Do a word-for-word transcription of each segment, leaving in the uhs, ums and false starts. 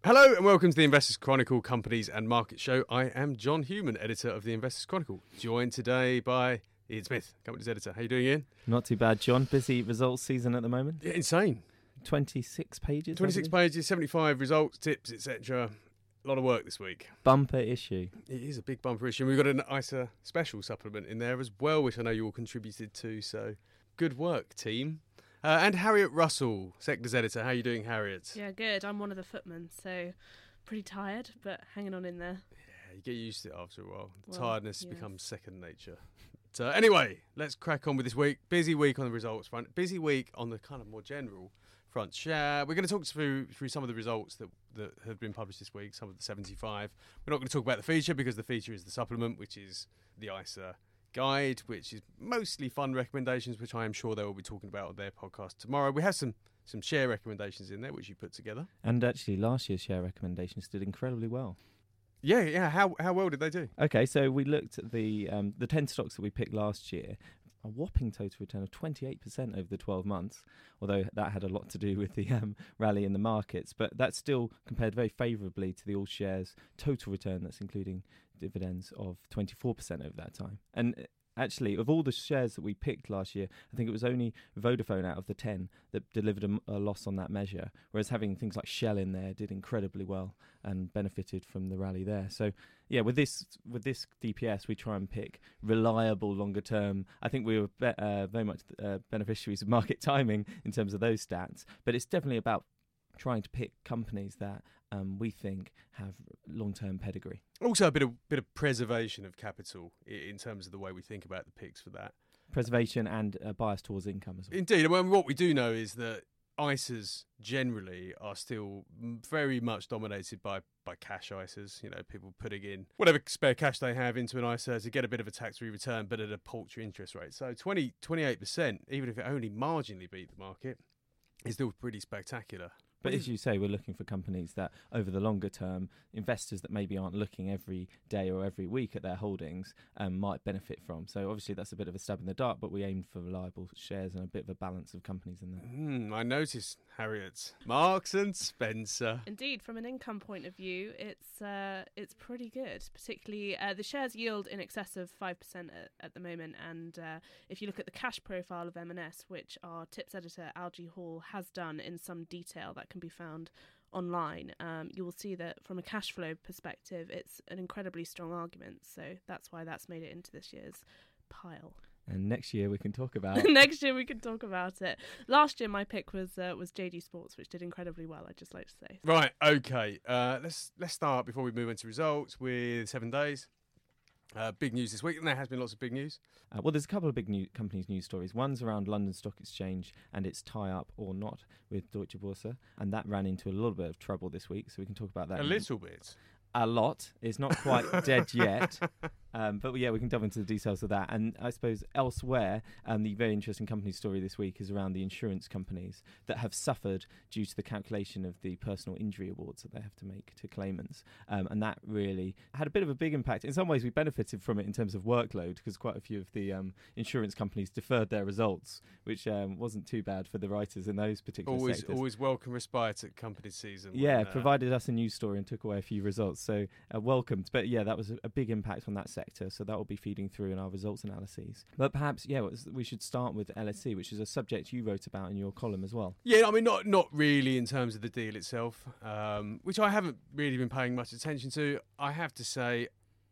Hello and welcome to the Investors Chronicle Companies and Market Show. I am John Human, editor of the Investors Chronicle, joined today by Ian Smith, company's editor. How you doing, Ian? Not too bad, John. Busy results season at the moment. Yeah, insane. twenty-six pages. twenty-six pages, seventy-five results, tips, et cetera. A lot of work this week. Bumper issue. It is a big bumper issue. We've got an I S A special supplement in there as well, which I know you all contributed to. So good work, team. Uh, and Harriet Russell, Sectors editor. How are you doing, Harriet? Yeah, good. I'm one of the footmen, so pretty tired, but hanging on in there. Yeah, you get used to it after a while. The Well, tiredness yes. becomes second nature. So anyway, let's crack on with this week. Busy week on the results front. Busy week on the kind of more general front. Share. We're going to talk through through some of the results that, that have been published this week, some of the seventy-five. We're not going to talk about the feature because the feature is the supplement, which is the I S A guide, which is mostly fund recommendations, which I am sure they will be talking about on their podcast tomorrow. We have some some share recommendations in there, which you put together. And actually, last year's share recommendations did incredibly well. Yeah, yeah. How how well did they do? Okay, so we looked at the um, the ten stocks that we picked last year. A whopping total return of twenty-eight percent over the twelve months, although that had a lot to do with the um, rally in the markets. But that's still compared very favourably to the all shares total return, that's including dividends, of twenty-four percent over that time. And actually, of all the shares that we picked last year, I think it was only Vodafone out of the ten that delivered a, a loss on that measure, whereas having things like Shell in there did incredibly well and benefited from the rally there. So, yeah, with this with this D P S, we try and pick reliable longer term. I think we were be- uh, very much uh, beneficiaries of market timing in terms of those stats, but it's definitely about trying to pick companies that um, we think have long-term pedigree. Also, a bit of bit of preservation of capital in terms of the way we think about the picks for that. Preservation and uh, bias towards income as well. Indeed. I mean, what we do know is that I S As generally are still very much dominated by, by cash I S As. You know, people putting in whatever spare cash they have into an I S A to get a bit of a tax-free return, but at a paltry interest rate. So twenty, twenty-eight percent, even if it only marginally beat the market, is still pretty spectacular. But as you say, we're looking for companies that, over the longer term, investors that maybe aren't looking every day or every week at their holdings um, might benefit from. So obviously that's a bit of a stab in the dark, but we aimed for reliable shares and a bit of a balance of companies in there. Mm, I noticed, Harriet. Marks and Spencer. Indeed, from an income point of view, it's uh, it's pretty good. Particularly, uh, the shares yield in excess of five percent at, at the moment. And uh, if you look at the cash profile of M and S, which our tips editor Algie Hall has done in some detail, that can be found online, um, you will see that from a cash flow perspective, it's an incredibly strong argument. So that's why that's made it into this year's pile. And next year we can talk about... Next year we can talk about it. Last year my pick was uh, was J D Sports, which did incredibly well, I'd just like to say. Right, okay. Uh, let's let's start before we move into results with Seven Days. Uh, big news this week, and there has been lots of big news. Uh, well, there's a couple of big new companies' news stories. One's around London Stock Exchange and its tie-up or not with Deutsche Börse, and that ran into a little bit of trouble this week, so we can talk about that. A little bit. A lot. It's not quite dead yet. Um, but yeah, we can delve into the details of that. And I suppose elsewhere, um, the very interesting company story this week is around the insurance companies that have suffered due to the calculation of the personal injury awards that they have to make to claimants. Um, and that really had a bit of a big impact. In some ways, we benefited from it in terms of workload because quite a few of the um, insurance companies deferred their results, which um, wasn't too bad for the writers in those particular Always, sectors. always welcome respite at company season. Yeah, when, uh, provided us a news story and took away a few results. So uh, welcomed. But yeah, that was a, a big impact on that sector. So that will be feeding through in our results analyses. But perhaps, yeah, we should start with L S E, which is a subject you wrote about in your column as well. Yeah, I mean, not not really in terms of the deal itself, um, which I haven't really been paying much attention to. I have to say,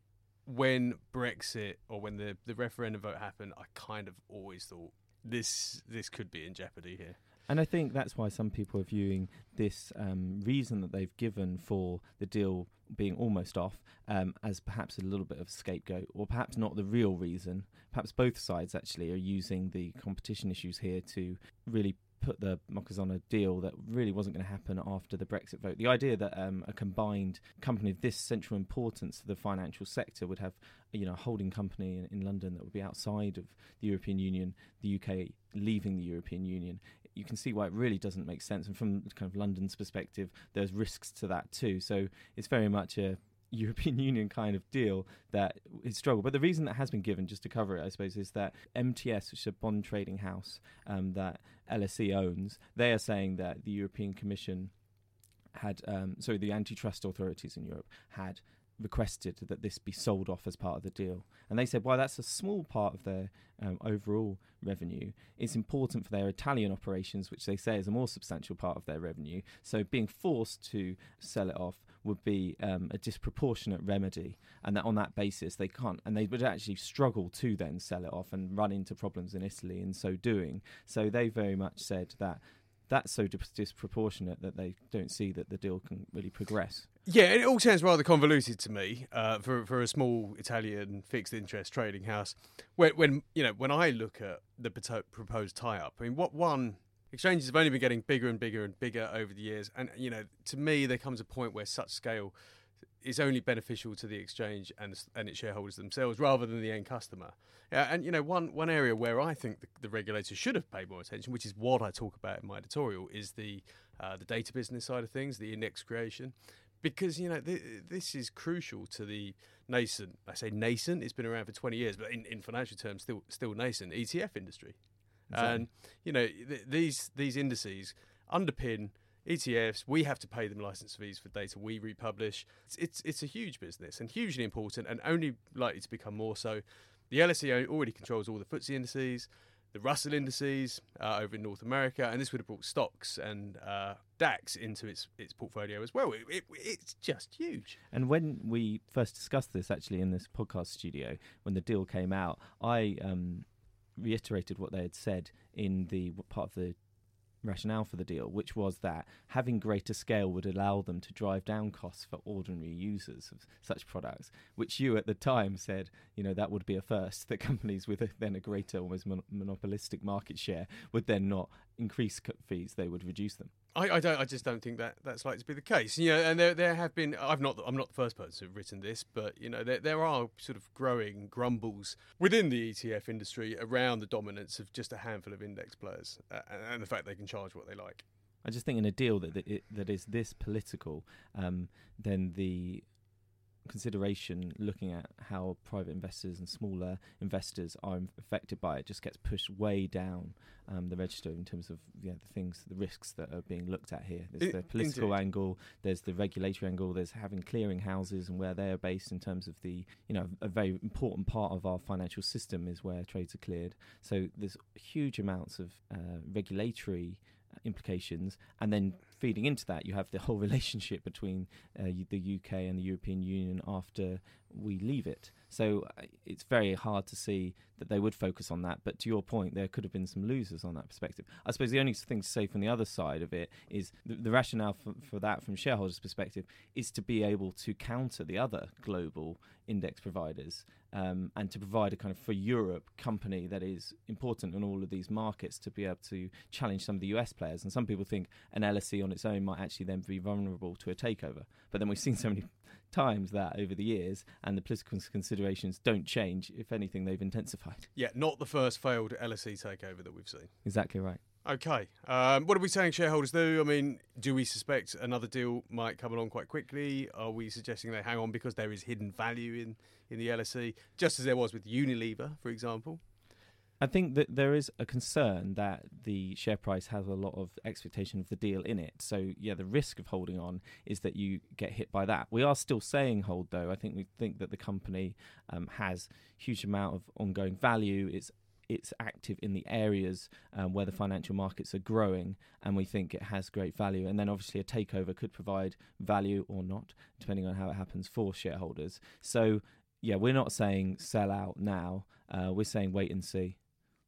when Brexit or when the, the referendum vote happened, I kind of always thought this this could be in jeopardy here. And I think that's why some people are viewing this um, reason that they've given for the deal being almost off um, as perhaps a little bit of a scapegoat, or perhaps not the real reason. Perhaps both sides actually are using the competition issues here to really put the mockers on a deal that really wasn't going to happen after the Brexit vote. The idea that um, a combined company of this central importance to the financial sector would have, you know, a holding company in, in London that would be outside of the European Union, the U K leaving the European Union, you can see why it really doesn't make sense. And from kind of London's perspective, there's risks to that too. So it's very much a European Union kind of deal that is struggle. But the reason that has been given, just to cover it, I suppose, is that M T S, which is a bond trading house um, that L S E owns, they are saying that the European Commission had, um, sorry, the antitrust authorities in Europe had requested that this be sold off as part of the deal. And they said, well, that's a small part of their um, overall revenue. It's important for their Italian operations, which they say is a more substantial part of their revenue. So being forced to sell it off would be um, a disproportionate remedy. And that on that basis, they can't. And they would actually struggle to then sell it off and run into problems in Italy in so doing. So they very much said that that's so dis- disproportionate that they don't see that the deal can really progress. Yeah, it all sounds rather convoluted to me uh, for for a small Italian fixed interest trading house. When, when you know, when I look at the proto- proposed tie-up, I mean, what one exchanges have only been getting bigger and bigger and bigger over the years, and you know, to me, there comes a point where such scale is only beneficial to the exchange and and its shareholders themselves, rather than the end customer. Uh, and you know, one one area where I think the, the regulators should have paid more attention, which is what I talk about in my editorial, is the uh, the data business side of things, the index creation. Because, you know, th- this is crucial to the nascent, I say nascent, it's been around for twenty years, but in, in financial terms, still still nascent, E T F industry. Exactly. And, you know, th- these these indices underpin E T Fs. We have to pay them license fees for data we republish. It's, it's, it's a huge business and hugely important, and only likely to become more so. The L S E already controls all the F T S E indices, the Russell indices uh, over in North America, and this would have brought stocks and uh, DAX into its its portfolio as well. It, it, it's just huge. And when we first discussed this, actually, in this podcast studio, when the deal came out, I um, reiterated what they had said in the part of the rationale for the deal, which was that having greater scale would allow them to drive down costs for ordinary users of such products, which you at the time said, you know, that would be a first, that companies with a, then a greater, almost mon- monopolistic market share would then not increase fees, they would reduce them. I, I don't. I just don't think that that's likely to be the case. You know, and there there have been. I've not. I'm not the first person to have written this, but you know, there there are sort of growing grumbles within the E T F industry around the dominance of just a handful of index players uh, and, and the fact they can charge what they like. I just think in a deal that that, it, that is this political, um, then the consideration looking at how private investors and smaller investors are affected by it just gets pushed way down um, the register in terms of yeah, the things, the risks that are being looked at here. There's I, the political indeed. angle, there's the regulatory angle, there's having clearing houses and where they are based in terms of the, you know, a very important part of our financial system is where trades are cleared. So there's huge amounts of uh, regulatory implications, and then feeding into that you have the whole relationship between uh, the U K and the European Union after we leave it. So uh, it's very hard to see that they would focus on that, but to your point, there could have been some losers on that perspective. I suppose the only thing to say from the other side of it is the, the rationale for, for that from shareholders' perspective is to be able to counter the other global index providers um, and to provide a kind of for Europe company that is important in all of these markets to be able to challenge some of the U S players. And some people think an L S E on its own might actually then be vulnerable to a takeover. But then we've seen so many times that over the years, and the political considerations don't change. If anything, they've intensified. Yeah, not the first failed L S E takeover that we've seen. Exactly right. Okay. Um, what are we saying shareholders do? I mean, do we suspect another deal might come along quite quickly? Are we suggesting they hang on because there is hidden value in, in the L S E, just as there was with Unilever, for example? I think that there is a concern that the share price has a lot of expectation of the deal in it. So, yeah, the risk of holding on is that you get hit by that. We are still saying hold, though. I think we think that the company um, has huge amount of ongoing value. It's it's active in the areas um, where the financial markets are growing, and we think it has great value. And then obviously a takeover could provide value or not, depending on how it happens for shareholders. So, yeah, we're not saying sell out now. Uh, we're saying wait and see.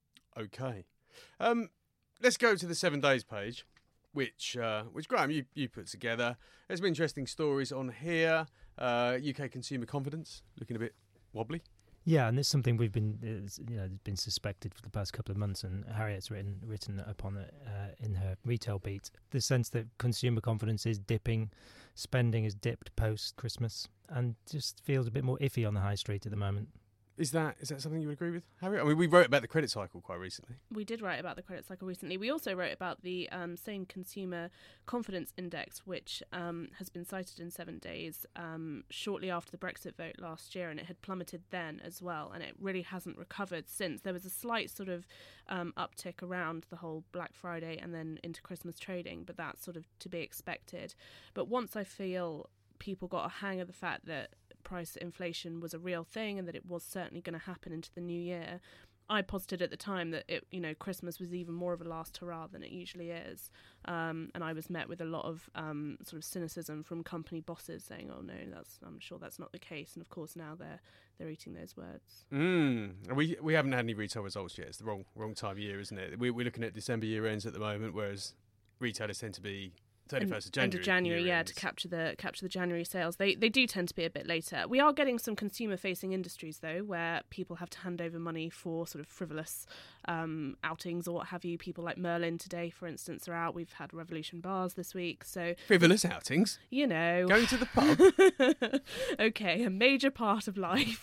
Okay. Um, let's go to the seven days page, which uh, which Graham, you, you put together. There's some interesting stories on here. Uh, U K consumer confidence looking a bit wobbly. Yeah, and it's something we've been, you know, been suspected for the past couple of months, and Harriet's written written upon it uh, in her retail beat. The sense that consumer confidence is dipping, spending has dipped post Christmas, and just feels a bit more iffy on the high street at the moment. Is that is that something you would agree with, Harry? I mean, we wrote about the credit cycle quite recently. We did write about the credit cycle recently. We also wrote about the um, same consumer confidence index, which um, has been cited in seven days um, shortly after the Brexit vote last year, and it had plummeted then as well, and it really hasn't recovered since. There was a slight sort of um, uptick around the whole Black Friday and then into Christmas trading, but that's sort of to be expected. But once I feel people got a hang of the fact that price inflation was a real thing and that it was certainly going to happen into the new year, I posited at the time that it, you know, Christmas was even more of a last hurrah than it usually is, um, and I was met with a lot of um, sort of cynicism from company bosses saying, "Oh no, that's I'm sure that's not the case." And of course now they're they're eating those words. Mm. We we haven't had any retail results yet. It's the wrong wrong time of year, isn't it? We, we're looking at December year ends at the moment, whereas retailers tend to be thirty-first of January. End of January, yeah, to capture the capture the January sales. They they do tend to be a bit later. We are getting some consumer-facing industries, though, where people have to hand over money for sort of frivolous um, outings or what have you. People like Merlin today, for instance, are out. We've had Revolution Bars this week. So frivolous outings? You know. Going to the pub? Okay, a major part of life.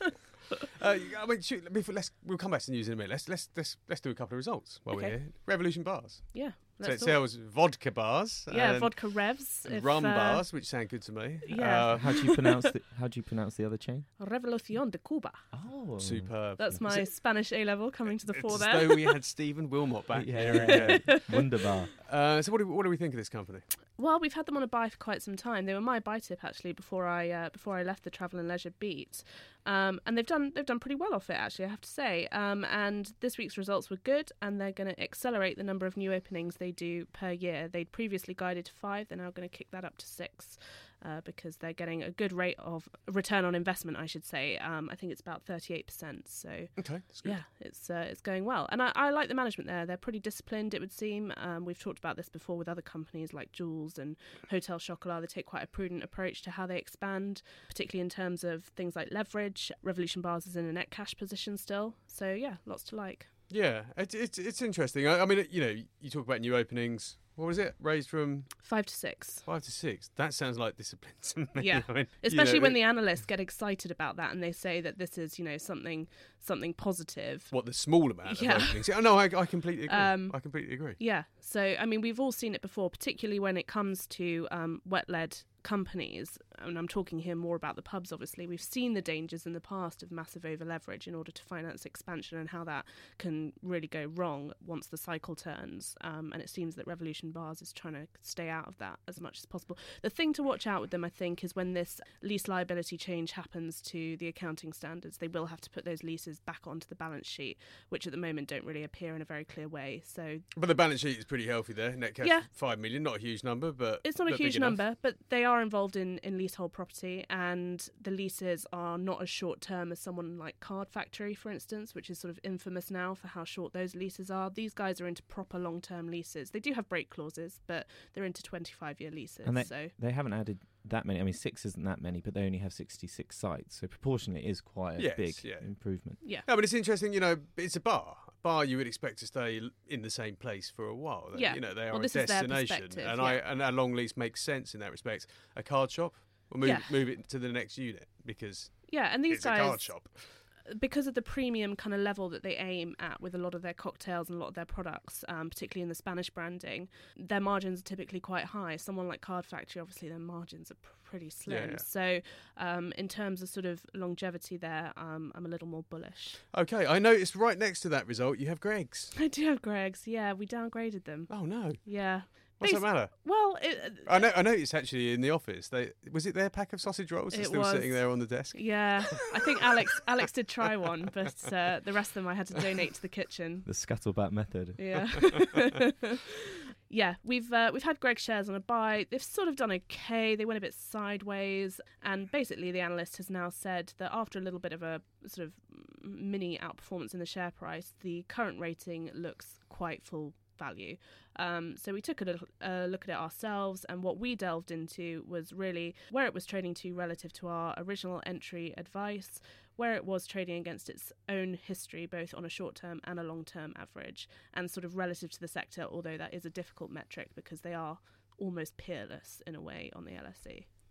uh, I mean, shoot, before, let's we'll come back to news in a minute. Let's let's let's let's do a couple of results while okay. we're here. Revolution Bars. Yeah. So it sells vodka bars. Yeah, vodka revs. Rum if, uh, bars, which sound good to me. Yeah. Uh, how do you pronounce the How do you pronounce the other chain? Revolución de Cuba. Oh, superb. That's my it, Spanish A level coming to the fore it's there. as though we had Stephen Wilmot back yeah, here again. Wunderbar. Uh, so what do, what do we think of this company? Well, we've had them on a buy for quite some time. They were my buy tip actually before I uh, before I left the Travel and Leisure beat, um, and they've done they've done pretty well off it actually, I have to say. Um, and this week's results were good, and they're going to accelerate the number of new openings they do per year. They'd previously guided to five; they're now going to kick that up to six. Uh, because they're getting a good rate of return on investment, I should say. Um, I think it's about thirty-eight percent. So okay, that's good. Yeah, it's uh, it's going well. And I, I like the management there. They're pretty disciplined, it would seem. Um, we've talked about this before with other companies like Jules and Hotel Chocolat. They take quite a prudent approach to how they expand, particularly in terms of things like leverage. Revolution Bars is in a net cash position still. So yeah, lots to like. Yeah, it's it's, it's interesting. I, I mean, you know, you talk about new openings. What was it? Raised from five to six. Five to six. That sounds like discipline to me. Yeah, I mean, especially you know, when the analysts get excited about that and they say that this is, you know, something something positive. What, the small amount yeah. of openings? Oh, no, I, I completely agree. Um, I completely agree. Yeah. So I mean, we've all seen it before, particularly when it comes to um, wet-led companies, and I'm talking here more about the pubs, obviously. We've seen the dangers in the past of massive over leverage in order to finance expansion and how that can really go wrong once the cycle turns. Um, and it seems that Revolution Bars is trying to stay out of that as much as possible. The thing to watch out with them, I think, is when this lease liability change happens to the accounting standards, they will have to put those leases back onto the balance sheet, which at the moment don't really appear in a very clear way. So, but the balance sheet is pretty healthy there. Net cash, yeah. five million, not a huge number, but it's not a huge enough. number, but they are involved in, in leasehold property, and the leases are not as short term as someone like Card Factory, for instance, which is sort of infamous now for how short those leases are. These guys are into proper long term leases. They do have break clauses, but they're into twenty-five year leases. And they, so they haven't added that many. I mean, six isn't that many, but they only have sixty-six sites, so proportionally it is quite a yes, big yeah. improvement. Yeah. No, but it's interesting, you know, it's a bar. A bar you would expect to stay in the same place for a while. Yeah. You know, they are well, a this is their destination. perspective, And yeah. I and a long lease makes sense in that respect. A card shop, we'll move, Yeah. move it to the next unit because Yeah, and these it's guys, a card shop. because of the premium kind of level that they aim at with a lot of their cocktails and a lot of their products, um, particularly in the Spanish branding, their margins are typically quite high. Someone like Card Factory, obviously their margins are pr- pretty slim. Yeah, yeah. So um, in terms of sort of longevity there, um, I'm a little more bullish. Okay, I noticed right next to that result you have Greg's. I do have Greg's, yeah, we downgraded them. Oh no. Yeah. What's Basi- that matter? Well, it, I know. I noticed actually in the office. They was it their pack of sausage rolls that's It still was. sitting there on the desk. yeah, I think Alex Alex did try one, but uh, the rest of them I had to donate to the kitchen. The scuttlebutt method. Yeah. Yeah, we've uh, we've had Greg shares on a buy. They've sort of done okay. They went a bit sideways, and basically the analyst has now said that after a little bit of a sort of mini outperformance in the share price, the current rating looks quite full value. Um, so we took a little uh, look at it ourselves, and what we delved into was really where it was trading to relative to our original entry advice, where it was trading against its own history, both on a short-term and a long-term average, and sort of relative to the sector, although that is a difficult metric because they are almost peerless in a way on the L S E.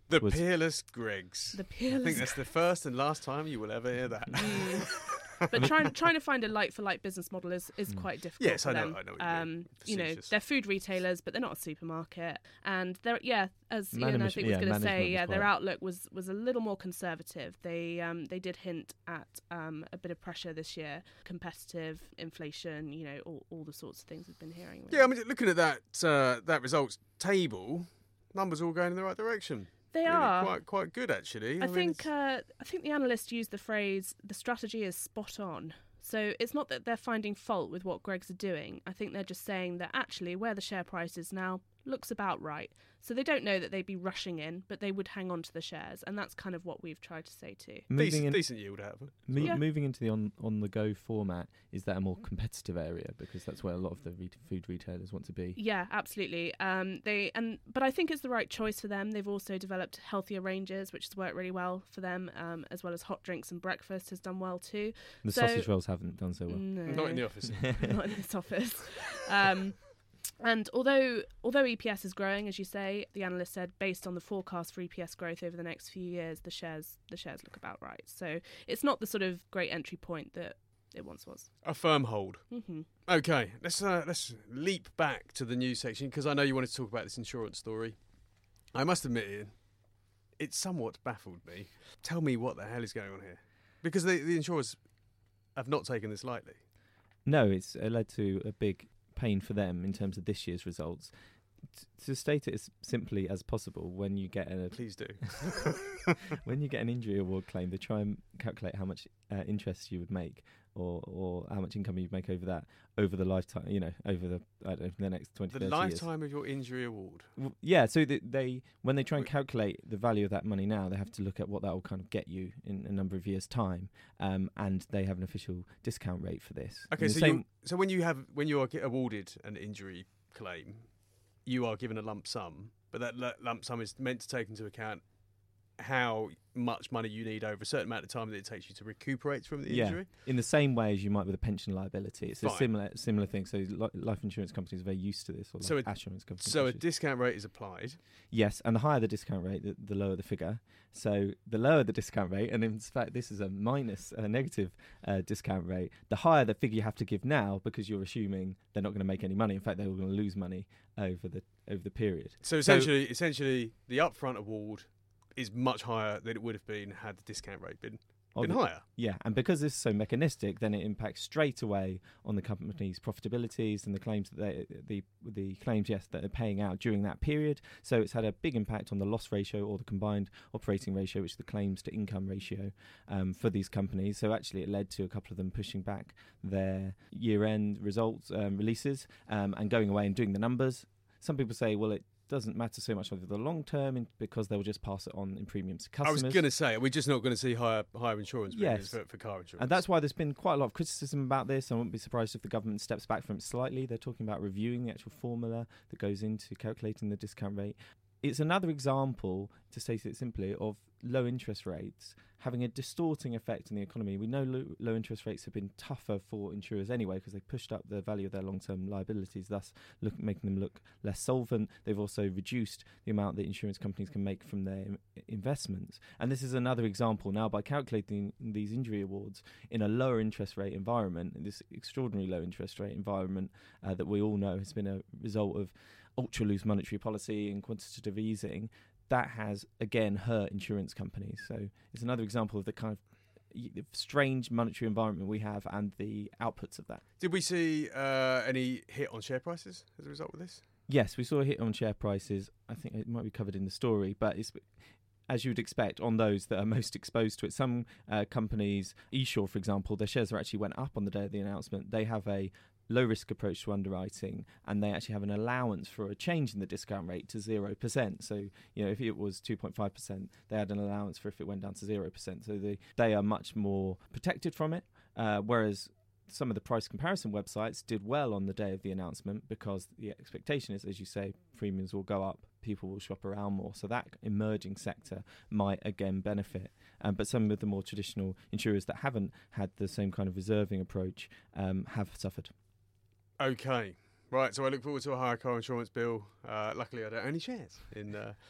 The was peerless Greggs. The I peerless. think that's the first and last time you will ever hear that. Mm. But trying trying to find a like for like business model is, is Mm. quite difficult. Yes, for I know, them. I know what you mean. Um, you know, Facetious. they're food retailers, but they're not a supermarket, and they're yeah, as Ian I Management- think was yeah, going to management say, was yeah, their quite- outlook was was a little more conservative. They um they did hint at um a bit of pressure this year, competitive inflation, you know, all, all the sorts of things we've been hearing. Really. Yeah, I mean, looking at that uh, that results table, numbers all going in the right direction. They Really are. quite quite good actually. I, mean, think it's- uh, I think the analyst used the phrase the strategy is spot on. So it's not that they're finding fault with what Greggs are doing. I think they're just saying that actually where the share price is now looks about right. So they don't know that they'd be rushing in, but they would hang on to the shares, and that's kind of what we've tried to say too. moving decent, in, decent yield out of it. mo- Yeah. moving into the on on the go format, is that a more competitive area because that's where a lot of the re- food retailers want to be? Yeah, absolutely. Um, they and but I think it's the right choice for them. They've also developed healthier ranges, which has worked really well for them, um, as well as hot drinks and breakfast has done well too. The So- sausage rolls haven't done so well. No. Not in the office. Not in this office. Um, and although although E P S is growing, as you say, the analyst said based on the forecast for E P S growth over the next few years, the shares the shares look about right. So it's not the sort of great entry point that it once was. A firm hold. hmm Okay, let's uh, let's leap back to the news section because I know you wanted to talk about this insurance story. I must admit, Ian, it somewhat baffled me. Tell me what the hell is going on here, because the, the insurers have not taken this lightly. No, it's uh, led to a big pain for them in terms of this year's results. T- to state it as simply as possible, when you get a Please do. when you get an injury award claim, they try and calculate how much uh, interest you would make, or or how much income you'd make over that over the lifetime. You know, over the I don't know, the next twenty, The thirty lifetime of your injury award. years. W- Yeah, so that they when they try and Wait. calculate the value of that money now, they have to look at what that will kind of get you in a number of years' time, um, and they have an official discount rate for this. Okay, And so the you, same, so when you have when you are get awarded an injury claim, you are given a lump sum, but that l- lump sum is meant to take into account how much money you need over a certain amount of time that it takes you to recuperate from the Yeah. injury. in the same way as you might with a pension liability, it's a Fine. similar similar thing. So li- life insurance companies are very used to this, or So life a- assurance companies. So a actually. discount rate is applied. Yes, and the higher the discount rate, the, the lower the figure. So the lower the discount rate, and in fact this is a minus, a negative uh, discount rate, the higher the figure you have to give now, because you're assuming they're not going to make any money. In fact, they're going to lose money over the over the period. So essentially, essentially, the upfront award is much higher than it would have been had the discount rate been been Obvi- higher. Yeah, and because this is so mechanistic, then it impacts straight away on the company's profitabilities and the claims that they, the the claims, yes, that they're paying out during that period. So it's had a big impact on the loss ratio or the combined operating ratio, which is the claims to income ratio um, for these companies. So actually, it led to a couple of them pushing back their year-end results um, releases um, and going away and doing the numbers. Some people say, well, it doesn't matter so much over the long term in, because they'll just pass it on in premiums to I customers. was going to say, we're just not going to see higher higher insurance premiums Yes. for, for car insurance. And that's why there's been quite a lot of criticism about this. I wouldn't be surprised if the government steps back from it slightly. They're talking about reviewing the actual formula that goes into calculating the discount rate. It's another example, to state it simply, of low interest rates having a distorting effect on the economy. We know low, low interest rates have been tougher for insurers anyway because they've pushed up the value of their long-term liabilities, thus look, making them look less solvent. They've also reduced the amount that insurance companies can make from their im- investments. And this is another example now, by calculating these injury awards in a lower interest rate environment, this extraordinary low interest rate environment uh, that we all know has been a result of ultra loose monetary policy and quantitative easing, that has again hurt insurance companies. So it's another example of the kind of y- strange monetary environment we have and the outputs of that. Did we see uh, any hit on share prices as a result of this? Yes, we saw a hit on share prices. I think it might be covered in the story, but it's, as you would expect, on those that are most exposed to it. Some uh, companies, eSure, for example, their shares are actually went up on the day of the announcement. They have a low risk approach to underwriting, and they actually have an allowance for a change in the discount rate to zero percent. So, you know, if it was two point five percent, they had an allowance for if it went down to zero percent. So they, they are much more protected from it, uh, whereas some of the price comparison websites did well on the day of the announcement because the expectation is, as you say, premiums will go up, people will shop around more. So that emerging sector might again benefit. Um, but some of the more traditional insurers that haven't had the same kind of reserving approach um, have suffered. Okay. Right, so I look forward to a higher car insurance bill. Uh, luckily, I don't own any shares in uh,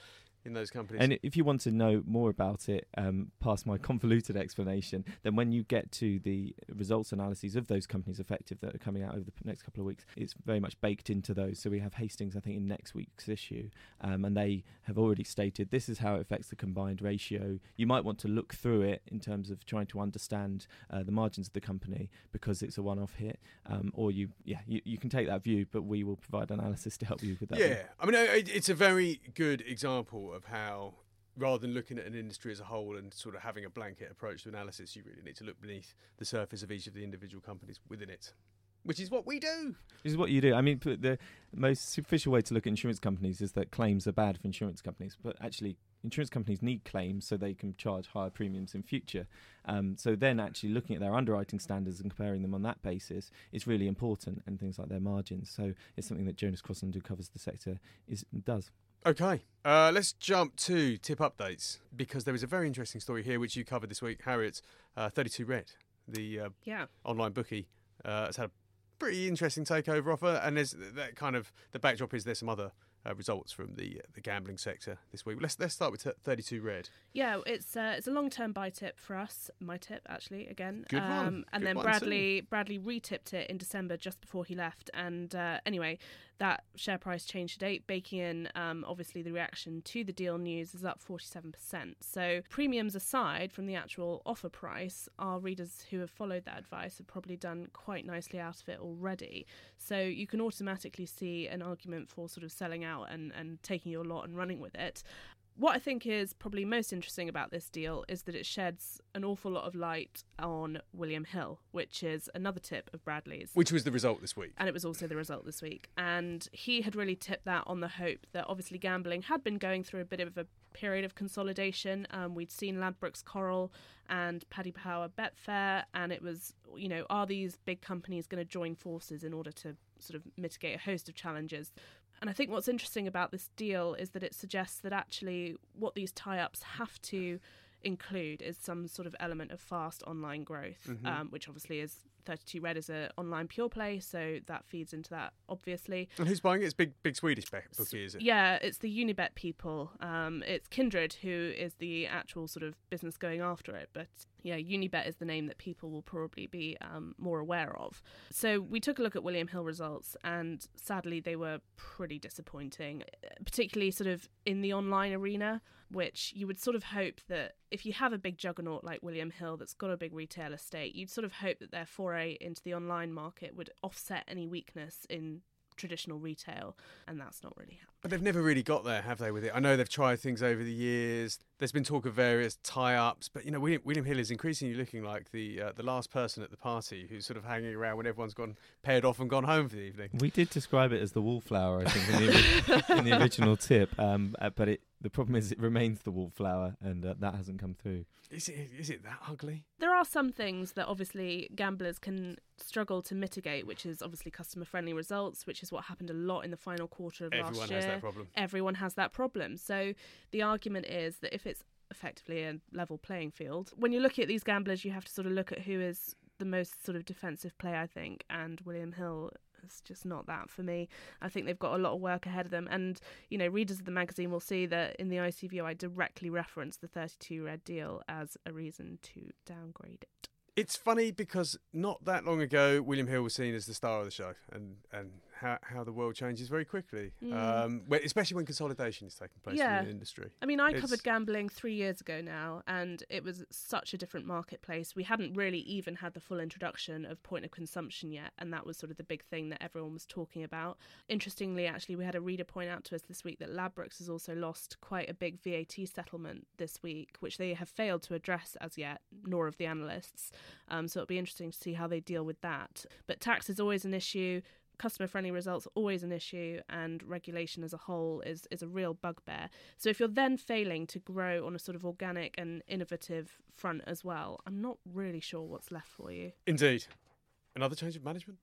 in those companies. And if you want to know more about it, um, past my convoluted explanation, then when you get to the results analyses of those companies effective that are coming out over the next couple of weeks, it's very much baked into those. So we have Hastings, I think, in next week's issue, um, and they have already stated this is how it affects the combined ratio. You might want to look through it in terms of trying to understand uh, the margins of the company because it's a one-off hit, um, or you, yeah, you, you can take that view, but we will provide analysis to help you with that. Yeah, view. I mean, it, it's a very good example of how, rather than looking at an industry as a whole and sort of having a blanket approach to analysis, you really need to look beneath the surface of each of the individual companies within it, which is what we do. This is what you do. I mean, p- the most superficial way to look at insurance companies is that claims are bad for insurance companies, but actually insurance companies need claims so they can charge higher premiums in future. Um, so then actually looking at their underwriting standards and comparing them on that basis is really important, and things like their margins. So it's something that Jonas Crossland, who covers the sector, is does. Okay, uh, let's jump to tip updates, because there is a very interesting story here which you covered this week, Harriet. uh, thirty-two Red, the uh, Yeah. online bookie, uh, has had a pretty interesting takeover offer, and there's that kind of the backdrop is there's some other uh, results from the the gambling sector this week. Let's let's start with t- thirty-two Red. Yeah, it's uh, it's a long term buy tip for us. My tip, actually, again. Good one. Um, and Good then one Bradley Bradley re-tipped it in December just before he left. And uh, anyway, that share price change to date, baking in um, obviously the reaction to the deal news, is up forty-seven percent. So premiums aside from the actual offer price, our readers who have followed that advice have probably done quite nicely out of it already. So you can automatically see an argument for sort of selling out and, and taking your lot and running with it. What I think is probably most interesting about this deal is that it sheds an awful lot of light on William Hill, which is another tip of Bradley's. Which was the result this week. And it was also the result this week. And he had really tipped that on the hope that obviously gambling had been going through a bit of a period of consolidation. Um, we'd seen Ladbrokes Coral and Paddy Power Betfair, and it was, you know, are these big companies going to join forces in order to sort of mitigate a host of challenges? And I think what's interesting about this deal is that it suggests that actually what these tie-ups have to include is some sort of element of fast online growth, Mhm. um, which obviously is thirty-two Red is an online pure play, so that feeds into that, obviously. And who's buying it? It's big big Swedish be- bookie, is it? Yeah, it's the Unibet people. Um, it's Kindred who is the actual sort of business going after it, but yeah, Unibet is the name that people will probably be um, more aware of. So we took a look at William Hill results, and sadly they were pretty disappointing, particularly sort of in the online arena, which you would sort of hope that if you have a big juggernaut like William Hill that's got a big retail estate, you'd sort of hope that their foray into the online market would offset any weakness in traditional retail, and that's not really happening. But they've never really got there, have they, with it? I know they've tried things over the years. There's been talk of various tie-ups, but, you know, William, William Hill is increasingly looking like the uh, the last person at the party who's sort of hanging around when everyone's gone paired off and gone home for the evening. We did describe it as the wallflower, I think, in the, ori- in the original tip, um, uh, but it, the problem is it remains the wallflower, and uh, that hasn't come through. Is it is it that ugly? There are some things that obviously gamblers can struggle to mitigate, which is obviously customer-friendly results, which is what happened a lot in the final quarter of Everyone last year. has that problem. Everyone has that problem. So the argument is that if it's effectively a level playing field, when you're looking at these gamblers, you have to sort of look at who is the most sort of defensive play, I think, and William Hill is just not that for me. I think they've got a lot of work ahead of them, and, you know, readers of the magazine will see that in the I C View I directly reference the thirty-two Red deal as a reason to downgrade it. It's funny because not that long ago, William Hill was seen as the star of the show, and, and how, how the world changes very quickly, Mm. um, when, especially when consolidation is taking place Yeah. in the industry. I mean, I It's- covered gambling three years ago now, and it was such a different marketplace. We hadn't really even had the full introduction of point of consumption yet, and that was sort of the big thing that everyone was talking about. Interestingly, actually, we had a reader point out to us this week that Ladbrokes has also lost quite a big V A T settlement this week, which they have failed to address as yet, nor have the analysts. Um, so it'll be interesting to see how they deal with that. But tax is always an issue. Customer-friendly results always an issue, and regulation as a whole is, is a real bugbear. So if you're then failing to grow on a sort of organic and innovative front as well, I'm not really sure what's left for you. Indeed. Another change of management?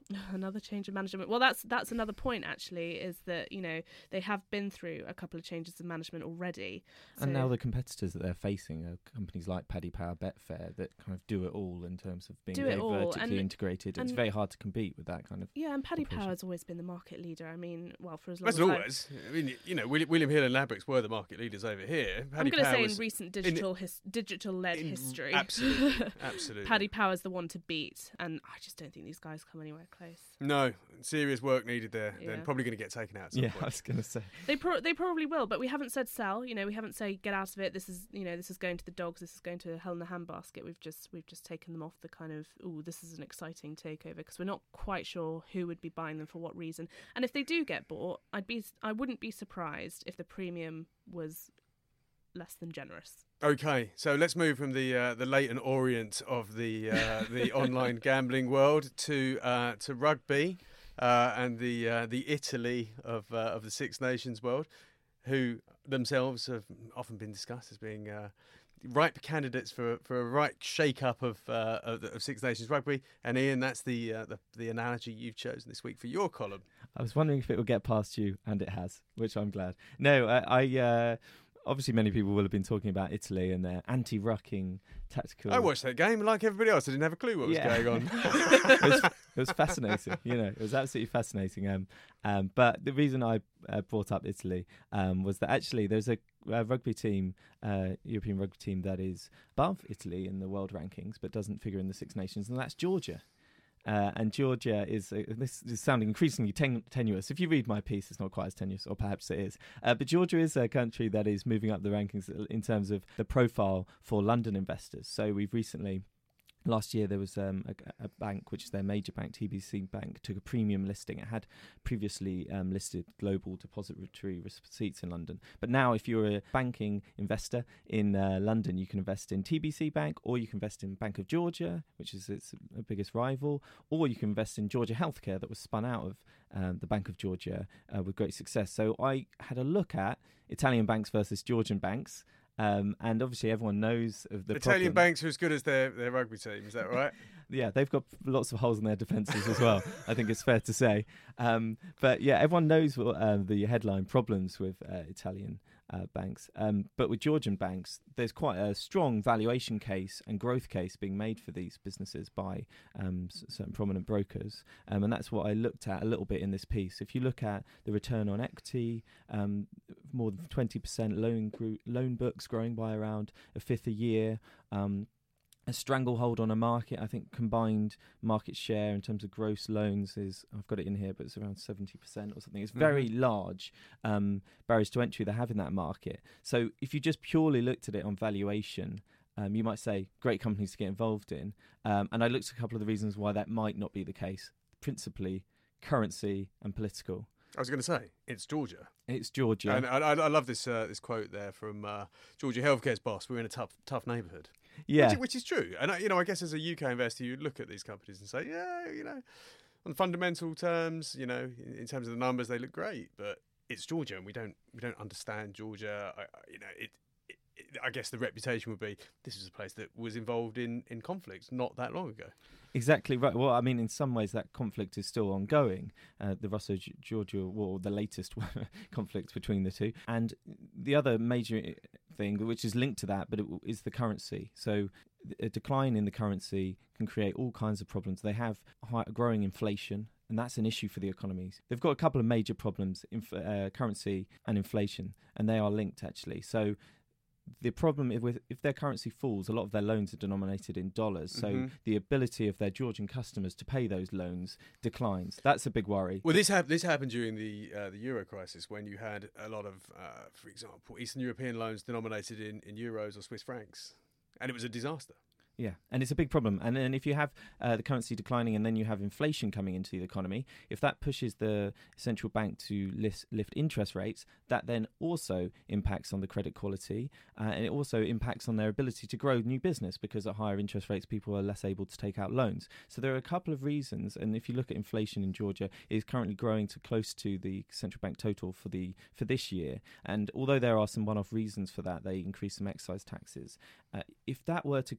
Another change of management. Well, that's that's another point actually, is that, you know, they have been through a couple of changes of management already. So And now the competitors that they're facing are companies like Paddy Power, Betfair, that kind of do it all in terms of being Do very it all, vertically and- integrated. It's and- very hard to compete with that kind of. yeah, and Paddy operation. Power's always been the market leader. I mean, well, for as long That's as I've- always. I mean, you know, William, William Hill and Ladbrokes were the market leaders over here. I'm Paddy going to Power say in was recent digital his, digital-led in- history. Absolutely, absolutely. Paddy Power's the one to beat, and I just don't think these guys come anywhere close. No, serious work needed there. Yeah. Then probably going to get taken out. At some Yeah, I point. was going to say. They pro- they probably will, but we haven't said sell. You know, we haven't said get out of it. This is, you know, this is going to the dogs. This is going to hell in the handbasket. We've just we've just taken them off the kind of, oh, this is an exciting takeover, because we're not quite sure who would be buying them for what reason. And if they do get bought, I'd be I wouldn't be surprised if the premium was less than generous. Okay, so let's move from the uh, the Leyton Orient of the uh, the online gambling world to uh, to rugby uh, and the uh, the Italy of uh, of the Six Nations world, who themselves have often been discussed as being uh, ripe candidates for, for a right shake-up of, uh, of of Six Nations rugby. And Ian, that's the, uh, the the analogy you've chosen this week for your column. I was wondering if it would get past you, and it has, which I'm glad. No, I, I uh, obviously many people will have been talking about Italy and their anti-rucking tactical. I watched that game like everybody else. I didn't have a clue what was Yeah. going on. it, was, it was fascinating, you know, it was absolutely fascinating. Um, um, but the reason I uh, brought up Italy um, was that actually there's a, a rugby team, uh, European rugby team that is above Italy in the world rankings, but doesn't figure in the Six Nations, and that's Georgia. Uh, and Georgia is, uh, this is sounding increasingly ten- tenuous. If you read my piece, it's not quite as tenuous, or perhaps it is. Uh, but Georgia is a country that is moving up the rankings in terms of the profile for London investors. So we've recently, last year, there was um, a, a bank, which is their major bank, T B C Bank, took a premium listing. It had previously um, listed global depository receipts in London. But now, if you're a banking investor in uh, London, you can invest in T B C Bank, or you can invest in Bank of Georgia, which is its biggest rival, or you can invest in Georgia Healthcare, that was spun out of um, the Bank of Georgia uh, with great success. So I had a look at Italian banks versus Georgian banks. Um, and obviously everyone knows of the Italian problem. banks are as good as their, their rugby team, is that right? Yeah, they've got lots of holes in their defences as well, I think it's fair to say. Um, but yeah, everyone knows what, uh, the headline problems with uh, Italian uh, banks. Um, but with Georgian banks, there's quite a strong valuation case and growth case being made for these businesses by um, s- certain prominent brokers. Um, and that's what I looked at a little bit in this piece. If you look at the return on equity, um, more than twenty percent loan, gro- loan books growing by around a fifth a year, um, a stranglehold on a market. I think combined market share in terms of gross loans is, I've got it in here, but it's around seventy percent or something. It's very Mhm. large um, barriers to entry they have in that market. So if you just purely looked at it on valuation, um, you might say great companies to get involved in. Um, and I looked at a couple of the reasons why that might not be the case, principally currency and political. I was going to say, it's Georgia. It's Georgia. And I, I, I love this uh, this quote there from uh, Georgia Healthcare's boss. We're in a tough tough neighbourhood. yeah. Which, which is true. And, I, you know, I guess as a U K investor, you look at these companies and say, yeah, you know, on fundamental terms, you know, in, in terms of the numbers, they look great. But it's Georgia, and we don't we don't understand Georgia. I, I, you know, it, it, it. I guess the reputation would be this is a place that was involved in, in conflicts not that long ago. Exactly right. Well, I mean, in some ways, that conflict is still ongoing. Uh, the Russo-Georgia War, the latest conflict between the two, and the other major thing, which is linked to that, but it is the currency. So, a decline in the currency can create all kinds of problems. They have high, growing inflation, and that's an issue for the economies. They've got a couple of major problems: inf- uh, currency and inflation, and they are linked actually. So. The problem is with if their currency falls, a lot of their loans are denominated in dollars. So Mhm. the ability of their Georgian customers to pay those loans declines. That's a big worry. Well, this, hap- this happened during the uh, the Euro crisis when you had a lot of, uh, for example, Eastern European loans denominated in, in euros or Swiss francs, and it was a disaster. Yeah, and it's a big problem. And then if you have uh, the currency declining and then you have inflation coming into the economy, if that pushes the central bank to list, lift interest rates, that then also impacts on the credit quality uh, and it also impacts on their ability to grow new business because at higher interest rates, people are less able to take out loans. So there are a couple of reasons. And if you look at inflation in Georgia, it is currently growing to close to the central bank total for the for this year. And although there are some one-off reasons for that, they increase some excise taxes. Uh, if that were to continue,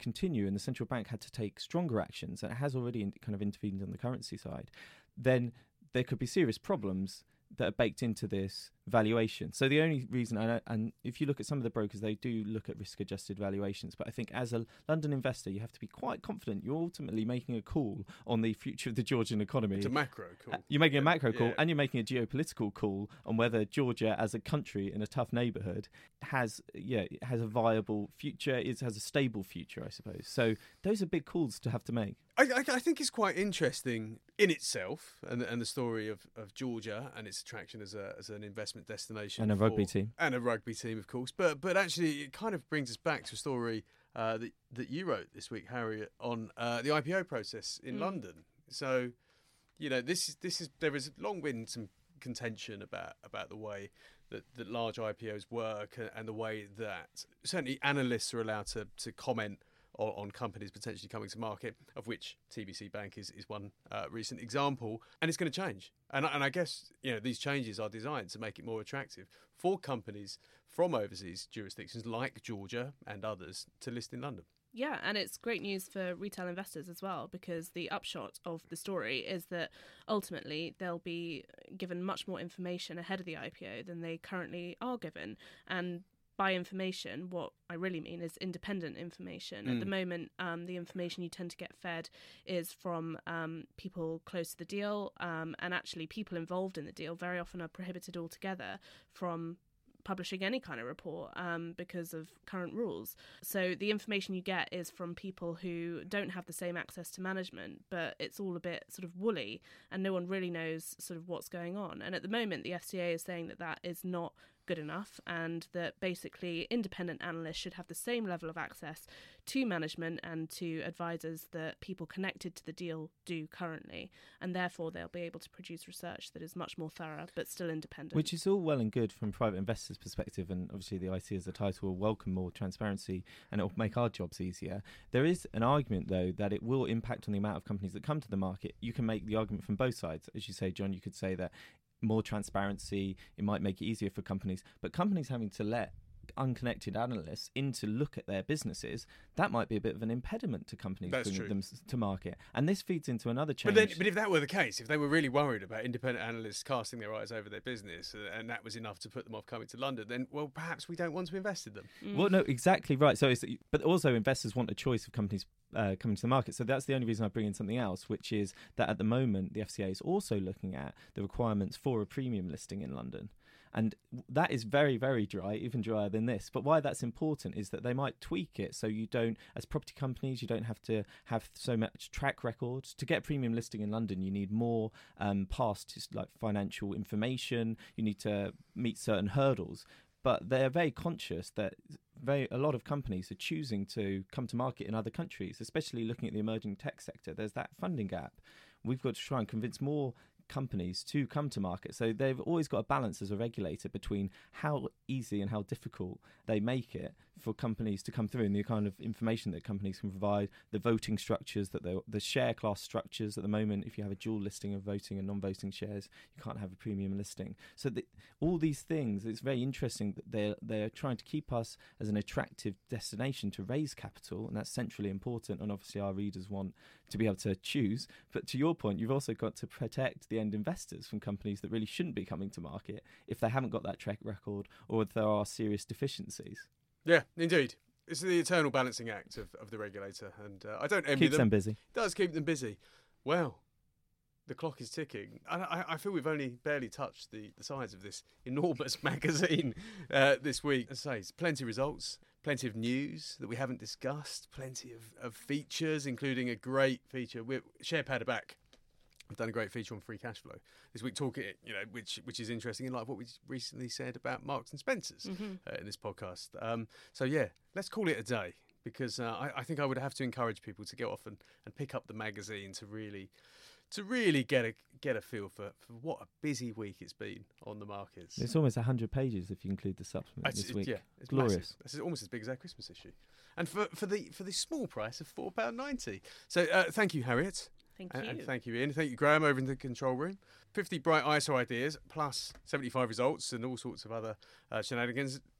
and the central bank had to take stronger actions, and it has already in, kind of intervened on the currency side, then there could be serious problems that are baked into this valuation. So the only reason, and, and if you look at some of the brokers, they do look at risk-adjusted valuations. But I think as a London investor, you have to be quite confident you're ultimately making a call on the future of the Georgian economy. It's a macro call. Uh, you're making a macro call, yeah. and you're making a geopolitical call on whether Georgia, as a country in a tough neighbourhood, has yeah has a viable future, is has a stable future, I suppose. So those are big calls to have to make. I, I, I think it's quite interesting in itself, and and the story of, of Georgia and its attraction as a as an investment destination And a for- rugby team. and a rugby team, of course. But but actually, it kind of brings us back to a story uh, that that you wrote this week, Harriet, on uh, the I P O process in Mm. London. So, you know, this is this is there has long been some contention about about the way that, that large I P Os work, and, and the way that certainly analysts are allowed to to comment on, on companies potentially coming to market, of which T B C Bank is, is one uh, recent example. And it's going to change. And, and I guess, you know, these changes are designed to make it more attractive for companies from overseas jurisdictions like Georgia and others to list in London. Yeah, and it's great news for retail investors as well, because the upshot of the story is that ultimately they'll be given much more information ahead of the I P O than they currently are given. And by information, what I really mean is independent information. Mm. At the moment, um, the information you tend to get fed is from um, people close to the deal, um, and actually people involved in the deal very often are prohibited altogether from publishing any kind of report um, because of current rules. So the information you get is from people who don't have the same access to management, but it's all a bit sort of woolly and no one really knows sort of what's going on. And at the moment, the F C A is saying that that is not good enough, and that basically independent analysts should have the same level of access to management and to advisors that people connected to the deal do currently, and therefore they'll be able to produce research that is much more thorough but still independent. Which is all well and good from private investors' perspective, and obviously the I C as a title will welcome more transparency and it will make our jobs easier. There is an argument, though, that it will impact on the amount of companies that come to the market. You can make the argument from both sides. As you say, John, you could say that more transparency, it might make it easier for companies, but companies having to let unconnected analysts in to look at their businesses, that might be a bit of an impediment to companies That's bringing true. them s- to market. And this feeds into another change. But then, but if that were the case, if they were really worried about independent analysts casting their eyes over their business, uh, and that was enough to put them off coming to London, then, well, perhaps we don't want to invest in them. Mm. Well, no, exactly right. So, it's, but also investors want a choice of companies uh, coming to the market. So that's the only reason I bring in something else, which is that at the moment the F C A is also looking at the requirements for a premium listing in London. And that is very, very dry, even drier than this. But why that's important is that they might tweak it so you don't, as property companies, you don't have to have so much track record. To get a premium listing in London, you need more um, past like financial information. You need to meet certain hurdles. But they're very conscious that very a lot of companies are choosing to come to market in other countries, especially looking at the emerging tech sector. There's that funding gap. We've got to try and convince more companies to come to market. So they've always got a balance as a regulator between how easy and how difficult they make it for companies to come through, and the kind of information that companies can provide, the voting structures, that the share class structures. At the moment, if you have a dual listing of voting and non-voting shares, you can't have a premium listing. So the, all these things, it's very interesting that they're, they're trying to keep us as an attractive destination to raise capital, and that's centrally important, and obviously our readers want to be able to choose. But to your point, you've also got to protect the end investors from companies that really shouldn't be coming to market if they haven't got that track record or if there are serious deficiencies. Yeah, indeed. It's the eternal balancing act of, of the regulator, and uh, I don't envy Keeps them. them busy. It does keep them busy. Well, the clock is ticking. I, I, I feel we've only barely touched the, the size of this enormous magazine uh, this week. As I say, it's plenty of results, plenty of news that we haven't discussed, plenty of, of features, including a great feature. We're, SharePad are back. We've done a great feature on free cash flow this week, talking, you know, which which is interesting in light of what we recently said about Marks and Spencers Mm-hmm. uh, in this podcast. Um, so yeah, let's call it a day, because uh, I, I think I would have to encourage people to go off and, and pick up the magazine to really to really get a get a feel for, for what a busy week it's been on the markets. It's almost one hundred pages if you include the supplement It's- this it- week. yeah, it's Glorious. massive. This is almost as big as our Christmas issue, and for for the for the small price of four pound ninety. So uh, thank you, Harriet. Thank And, you. and thank you, Ian. Thank you, Graham, over in the control room. fifty bright I S O ideas, plus seventy-five results and all sorts of other uh, shenanigans.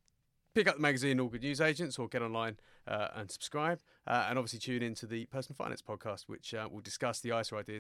pick up the magazine, All Good News Agents, or get online uh, and subscribe. Uh, and obviously tune in to the Personal Finance podcast, which uh, will discuss the I S A ideas